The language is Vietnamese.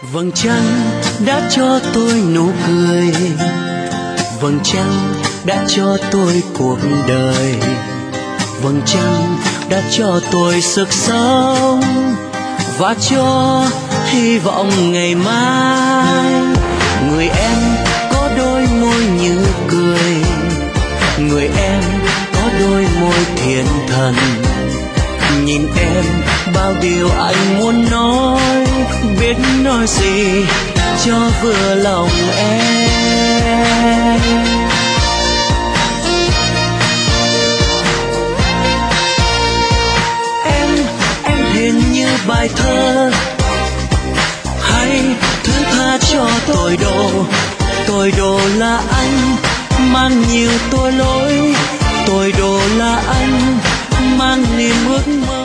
Vầng trăng đã cho tôi nụ cười, vầng trăng đã cho tôi cuộc đời, vầng trăng đã cho tôi sức sống và cho hy vọng ngày mai. Người em có đôi môi như cười, người em có đôi môi thiên thần. Nhìn em bao điều anh muốn nói, biết nói gì cho vừa lòng em. Em hiền như bài thơ, hãy thứ tha cho tôi đồ là anh mang nhiều tội lỗi, tôi đồ là anh mang niềm ước mơ.